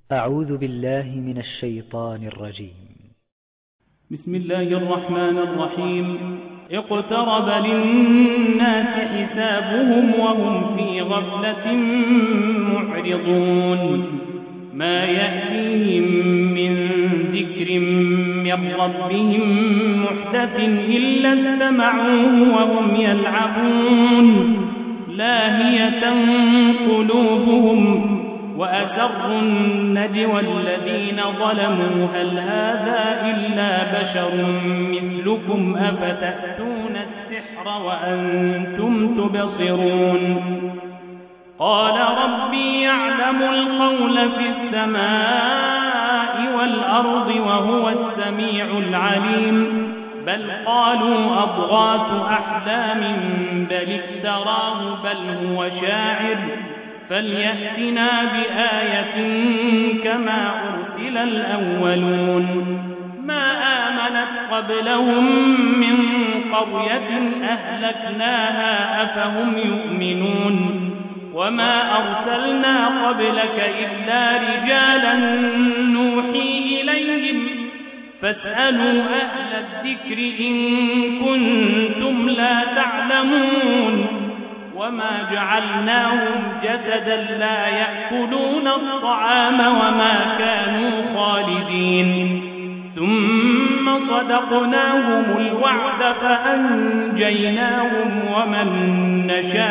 أعوذ بالله من الشيطان الرجيم. بسم الله الرحمن الرحيم. اقترب للناس حسابهم وهم في غفلة معرضون. ما يأتيهم من ذكر من ربهم محدث إلا استمعوه وهم يلعبون لاهية قلوبهم وأسروا النجوى الذين ظلموا هل هذا إلا بشر مثلكم أفتأتون السحر وأنتم تبصرون. قال ربي يعلم القول في السماء والأرض وهو السميع العليم. بل قالوا أضغاث أحلام بل افتراه بل هو شاعر فليأتنا بآية كما أرسل الأولون. ما آمنت قبلهم من قرية أهلكناها أفهم يؤمنون. وما أرسلنا قبلك إلا رجالا نوحي إليهم فاسألوا أهل الذكر إن كنتم لا تعلمون. وما جعلناهم جسدا لا يأكلون الطعام وما كانوا خالدين. ثم صدقناهم الوعد فأنجيناهم ومن نشاء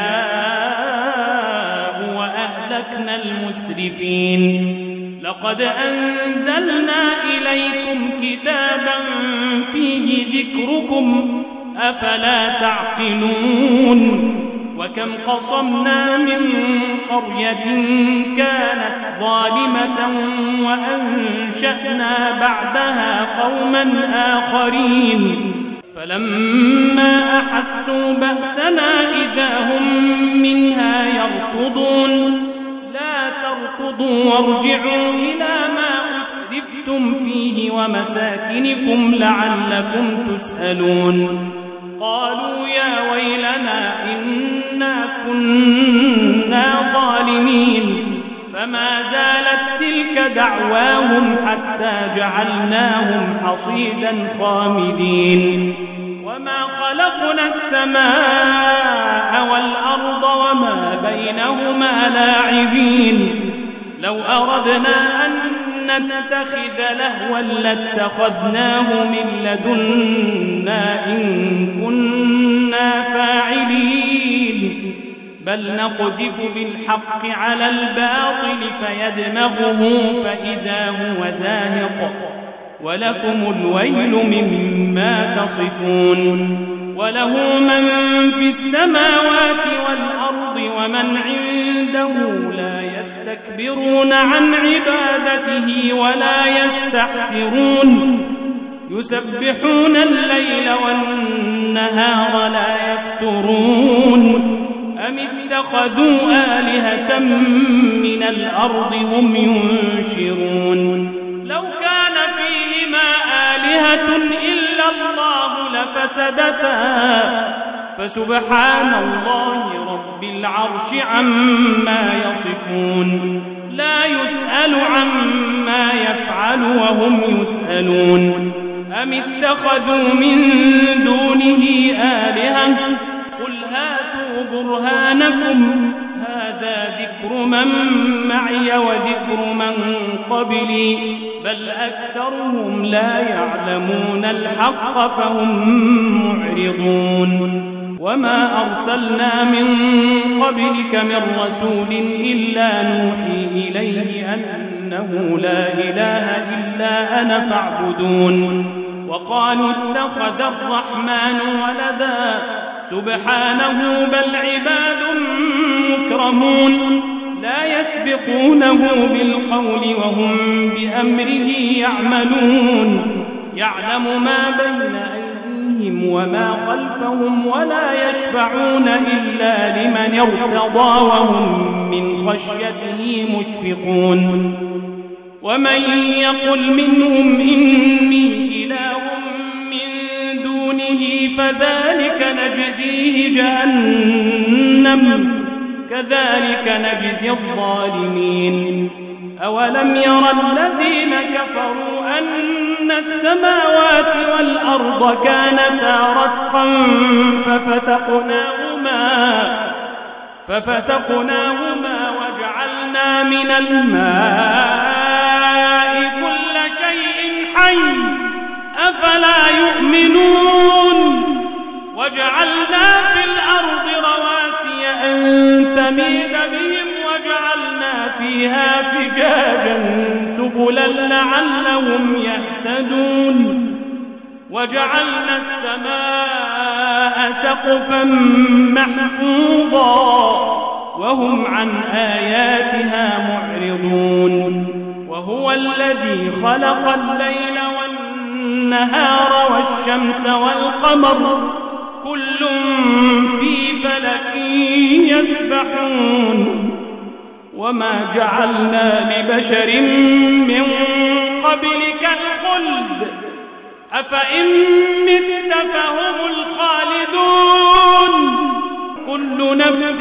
وأهلكنا المسرفين. لقد أنزلنا إليكم كتابا فيه ذكركم أفلا تعقلون. وكم قصمنا من قرية كانت ظالمة وأنشأنا بعدها قوما آخرين فلما أحسوا بأسنا إذا هم منها يركضون. لا تركضوا وارجعوا إلى ما أسرفتم فيه ومساكنكم لعلكم تسألون. قالوا يا ويلنا إنا كنا ظالمين. فما زالت تلك دعواهم حتى جعلناهم حصيدا خامدين. وما خلقنا السماء والأرض وما بينهما لاعبين. لو أردنا أن نتخذ لهوا لاتخذناه من لدنا إن كنا فاعلين. بل نقذف بالحق على الباطل فيدمغه فإذا هو زاهق ولكم الويل مما تصفون. وله من في السماوات والأرض ومن عنده لا يستكبرون عن عبادته ولا يستحسرون. يسبحون الليل والنهار لا يفترون. أم اتخذوا آلهة من الأرض هم ينشرون. لو كان فيهما آلهة إلا الله لفسدتا فسبحان الله رب العرش عما يصفون. لا يسأل عما يفعل وهم يسألون. أم اتخذوا من دونه آلهة قل هاتوا برهانكم هذا ذكر من معي وذكر من قبلي بل أكثرهم لا يعلمون الحق فهم معرضون. وما أرسلنا من قبلك من رسول إلا نوحي إليه أنه لا إله إلا أنا فاعبدون. وقالوا اتخذ الرحمن ولدا سبحانه بل عباد مكرمون لا يسبقونه بالقول وهم بأمره يعملون. يعلم ما بين أيديهم وما خلفهم ولا يشفعون إلا لمن ارتضى وهم من خشيته مشفقون. ومن يقل منهم إني إله من دونه فذلك نجزيه جهنم كذلك نجزي الظالمين. أولم ير الذين كفروا أن السماوات والأرض كانتا رتقا ففتقناهما وجعلنا من الماء كل شيء حي أفلا يؤمنون وجعلنا في الأرض رواسي أن تميد بهم وجعلنا فيها فجاجا سبلا لعلهم يهتدون وجعلنا السماء سقفا محفوظا وهم عن آياتها معرضون وهو الذي خلق الليل والنهار والشمس والقمر كل في فلك يسبحون وما جعلنا لبشر من قبلك الخلد أفإن مت فهم الخالدون كل نفس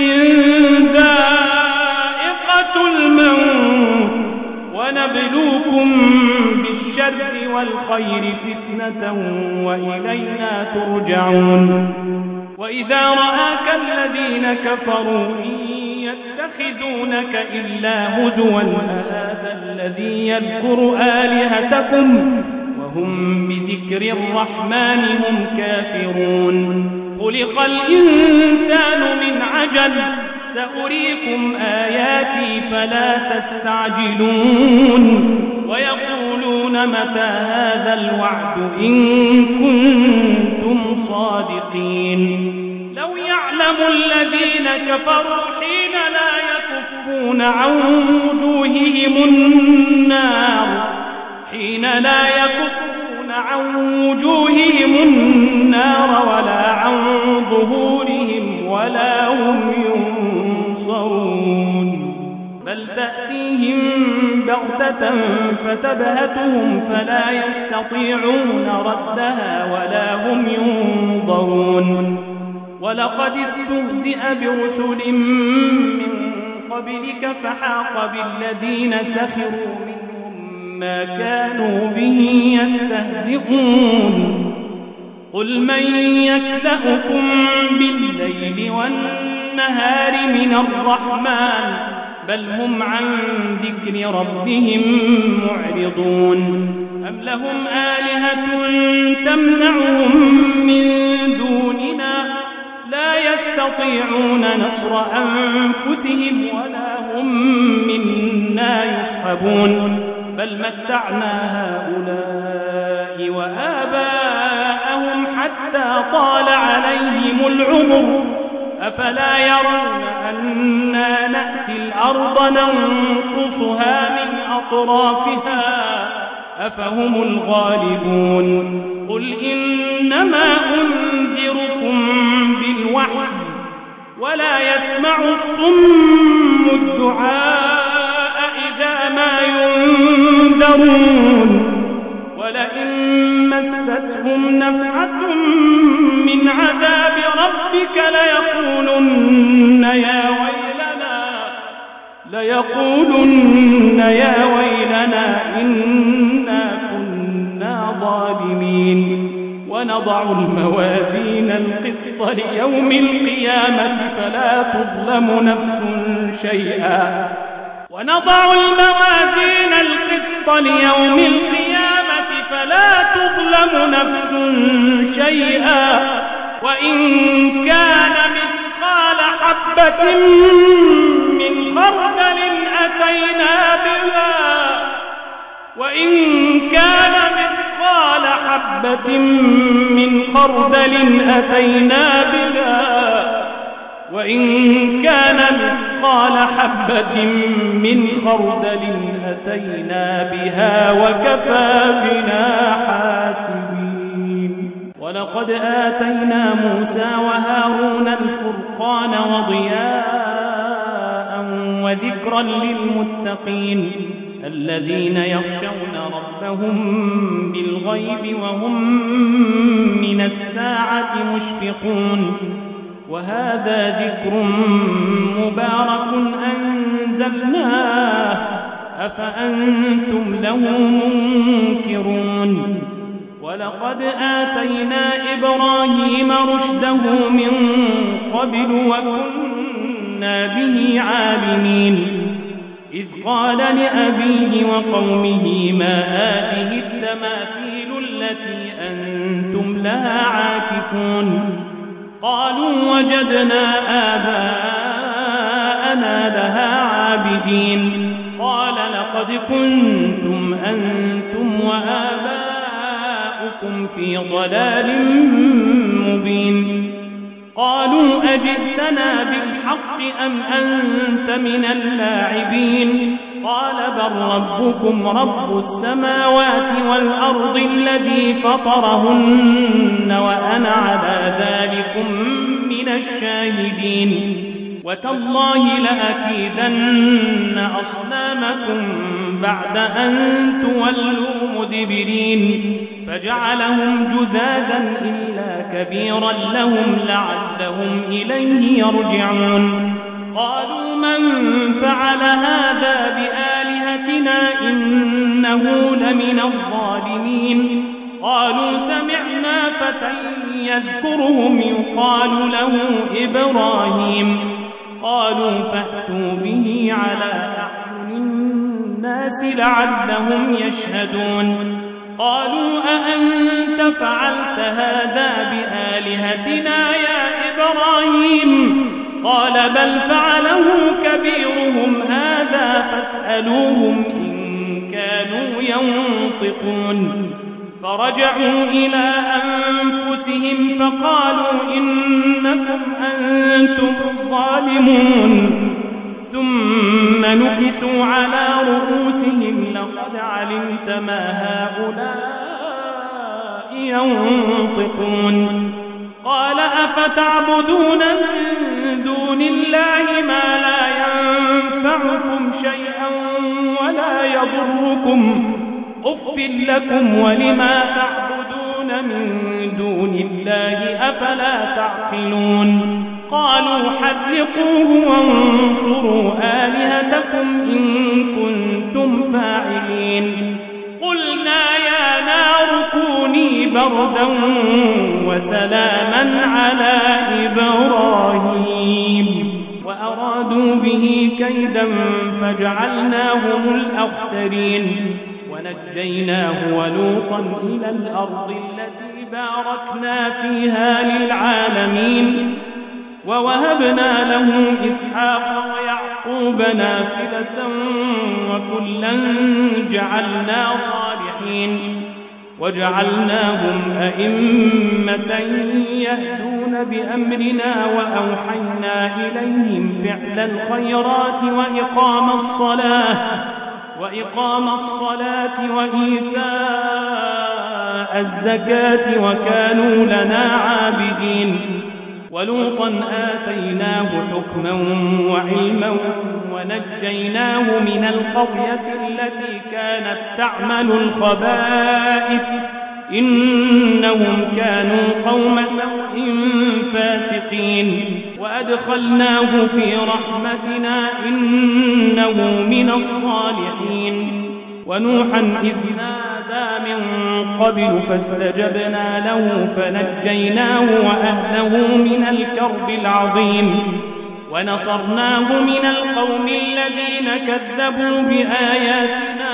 ذائقة الموت ونبلوكم بالشر والخير فتنة وإلينا ترجعون وإذا رآك الذين كفروا يتخذونك إلا هزوا أهذا الذي يذكر آلهتكم وهم بذكر الرحمن هم كافرون خلق الإنسان من عجل سأريكم آياتي فلا تستعجلون ويقولون متى هذا الوعد إن كنتم صادقين لو يعلم الذين كفروا حين لا يكفون عن وجوههم النار ولا عن ظهورهم ولا هم ينصرون بل تأتيهم بغتة فتبهتهم فلا يستطيعون ردها ولا هم ينظرون ولقد استهزئ برسل من قبلك فحاق بالذين سخروا منهم ما كانوا به يستهزئون قل من يكلأكم بالليل والنهار من الرحمن بل هم عن ذكر ربهم معرضون أم لهم آلهة تمنعهم من دوننا لا يستطيعون نصر أنفسهم ولا هم منا يصحبون بل متعنا هؤلاء وآباءهم حتى طال عليهم العمر أفلا يرون أنا نأتي الأرض ننقصها من أطرافها أفهم الغالبون قل إنما أنذركم بالوحي ولا يسمع الصم الدعاء إذا ما ينذرون ولئن مستهم نفعة من عذاب ربك ليقولن يا ويلنا إنا كنا ظالمين ونضع الموازين القسط ليوم القيامة فلا تظلم نفس شيئا وإن كان مثقال حبة من خردل أتينا بها وإن كان مثقال حبة من خردل أتينا بها وكفى بنا حاسبين ولقد آتينا موسى وهارون الفرقان وضياء وذكرا للمتقين الذين يخشون ربهم بالغيب وهم من الساعة مشفقون وهذا ذكر مبارك أنزلناه أفأنتم له منكرون ولقد آتينا إبراهيم رشده من قبل وكنا به عالمين إذ قال لأبيه وقومه ما هذه التماثيل التي أنتم لها عاكفون قالوا وجدنا آباءنا لها عابدين قال لقد كنتم أنتم وآباؤكم في ضلال مبين قالوا أجئتنا بالحق أم أنت من اللاعبين قال بل ربكم رب السماوات والأرض الذي فطرهن وأنا على ذلكم من الشاهدين وتالله لأكيدن أصنامكم بعد أن تولوا مدبرين فجعلهم جذاذا إلا كبيرا لهم لعلهم إليه يرجعون قالوا من فعل هذا بآلهتنا إنه لمن الظالمين قالوا سمعنا فتى يذكرهم يقال له إبراهيم قالوا فأتوا به على أعين الناس لعلهم يشهدون قالوا أأنت فعلت هذا بآلهتنا يا إبراهيم قال بل فعله كبيرهم هذا فاسألوهم إن كانوا ينطقون فرجعوا إلى أنفسهم فقالوا إنكم أنتم الظالمون ثم نكسوا على رؤوسهم لقد علمت ما هؤلاء ينطقون قال أفتعبدون من دون الله ما لا ينفعكم شيئا ولا يضركم أف لكم ولما تعبدون من دون الله أفلا تعقلون قالوا حرقوه وانصروا آلهتكم إن كنتم فاعلين قلنا يا نار كوني بردا وسلاما على إبراهيم وأرادوا به كيدا فجعلناهم الأخسرين ونجيناه ولوطا إلى الأرض التي باركنا فيها للعالمين ووهبنا له إسحاق ويعقوب نافلة وكلا جعلنا صالحين وجعلناهم أئمة يهدون بأمرنا وأوحينا إليهم فعل الخيرات وإقام الصلاة وإيتاء الزكاة وكانوا لنا عابدين ولوطا آتيناه حكما وعلما ونجيناه من القرية التي كانت تعمل الخبائث إنهم كانوا قوم سوء فاسقين وأدخلناه في رحمتنا إنه من الصالحين ونوحا إذ نادى من قبل فاستجبنا له فنجيناه وأهله من الكرب العظيم ونصرناه من القوم الذين كذبوا بآياتنا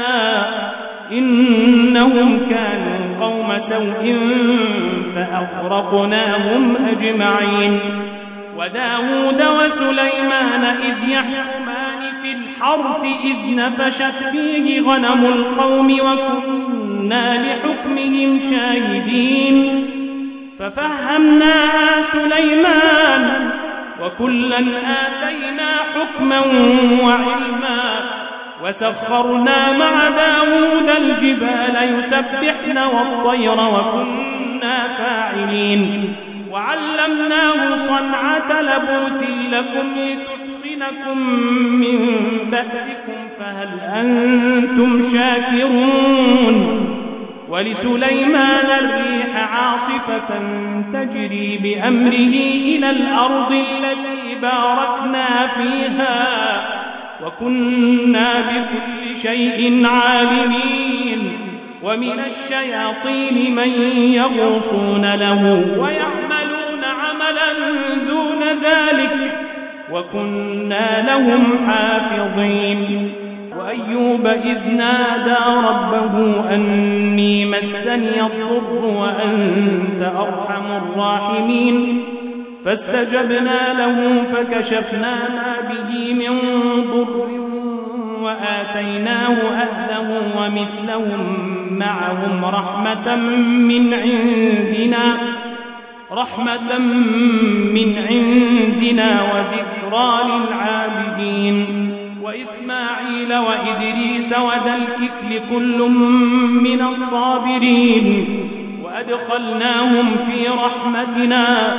إنهم كانوا قوم سوء فأغرقناهم أجمعين وداود وسليمان إذ يحكمان في الحرث إذ نفشت فيه غنم القوم وكنا لحكمهم شاهدين ففهمناها سليمان وكلا آتينا حكما وعلما وسخرنا مع داود الجبال يسبحن والطير وكنا فاعلين وعلمناه صنعة لبوس لكم لتحصنكم من بأسكم فهل أنتم شاكرون ولسليمان الريح عاصفة تجري بأمره إلى الأرض التي باركنا فيها وكنا بكل شيء عالمين ومن الشياطين من يغوصون له ويعملون عملا دون ذلك وكنا لهم حافظين وأيوب إذ نادى ربه أني مسني الضر وأنت أرحم الراحمين فاستجبنا له فكشفنا ما به من ضر وآتيناه أهله ومثلهم معهم رحمة من عندنا وذكرى للعابدين وإسماعيل وإدريس وذا الكفل كل من الصابرين وأدخلناهم في رحمتنا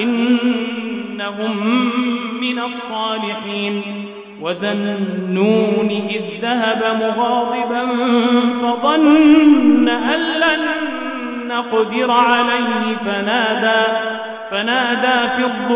إنهم من الصالحين وذا النون إذ ذهب مغاضبا فظن أن لن نقدر عليه فنادى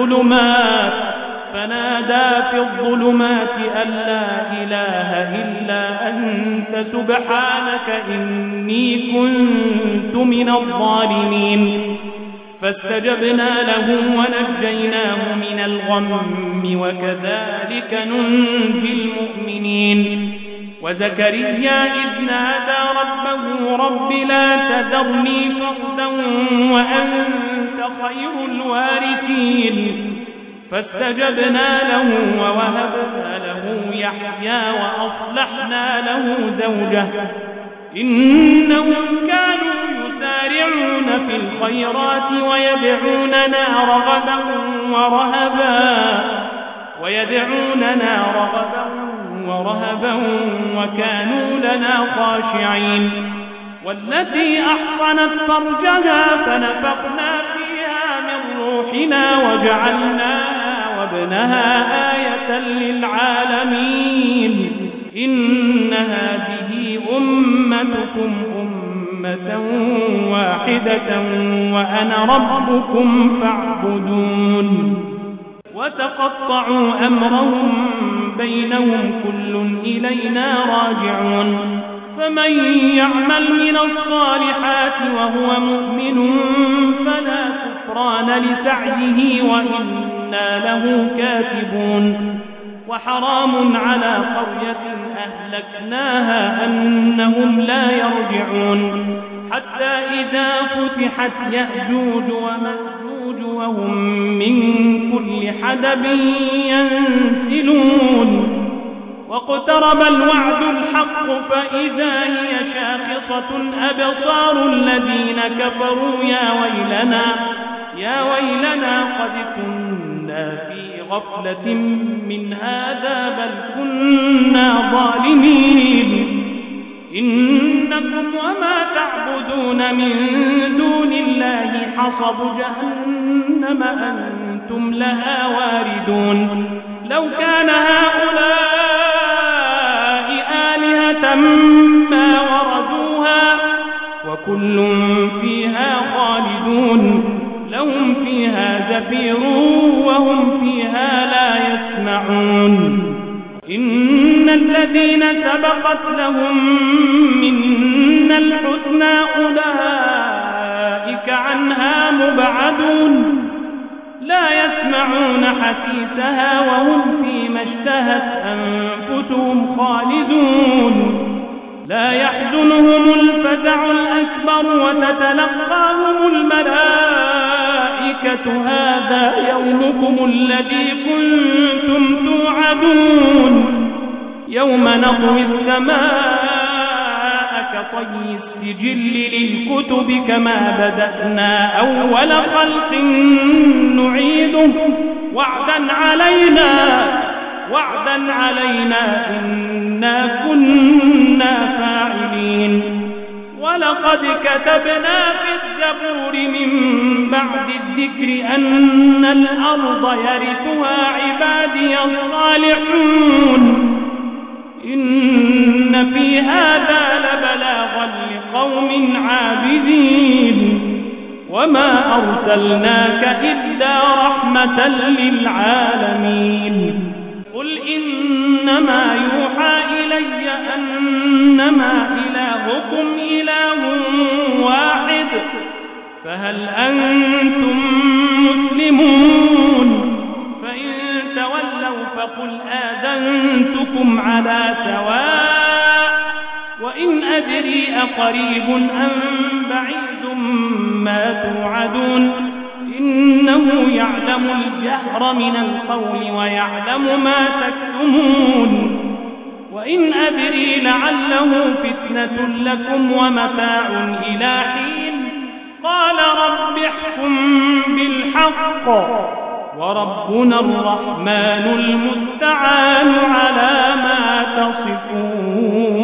في الظلمات أن لا إله إلا أنت سبحانك إني كنت من الظالمين فاستجبنا له ونجيناه من الغم وكذلك ننجي المؤمنين وزكريا إذ نادى ربه رب لا تذرني فردا وأنت خير الوارثين فاستجبنا له ووهبنا له يحيى وأصلحنا له زوجه إنهم كانوا يسارعون في الخيرات ويدعوننا رغبا ورهبا وكانوا لنا خاشعين والتي أحصنت فرجها فنفخنا فيها من روحنا وجعلناها وابنها آية للعالمين إن هذه أمتكم أمة واحدة وأنا ربكم فاعبدون وتقطعوا أمرهم بينهم كل إلينا راجعون فمن يعمل من الصالحات وهو مؤمن فلا كفران لسعيه وإنا له كاتبون وحرام على قرية أهلكناها أنهم لا يرجعون حتى إذا فتحت يأجوج ومأجوج وهم من كل حدب ينسلون واقترب الوعد الحق فإذا هي شاخصة أبصار الذين كفروا يا ويلنا قد كنا في غفلة من هذا بل كنا ظالمين إنكم وما تعبدون من دون الله حصب جهنم أنتم لها واردون لو كان هؤلاء آلهة ما وردوها وكل فيها خالدون لهم فيها زفير وهم فيها لا يسمعون إن الذين سبقت لهم منا الحسنى أولئك عنها مبعدون لا يسمعون حسيسها وهم فيما اشتهت أنفسهم خالدون لا يحزنهم الفزع الأكبر وتتلقاهم الملائكة هذا يومكم الذي كنتم توعدون يوم نطوي السماء كطي السجل للكتب كما بدأنا أول خلق نعيده وعدا علينا إنا كنا فاعلين ولقد كتبنا في الزبور من بعد الذكر أن الأرض يرثها عبادي الصالحون إن في هذا لبلاغا لقوم عابدين وما أرسلناك إلا رحمة للعالمين قل إنما يوحى إلي أنما إلهكم إله واحد فهل أنتم مسلمون فإن تولوا فقل آذنتكم على سواء وإن أدري أقريب أم بعيد ما توعدون إنه يعلم الجهر من القول ويعلم ما تكتمون وإن أدري لعله فتنة لكم ومتاع إلى حين قال رب احكم بالحق وربنا الرحمن المستعان على ما تصفون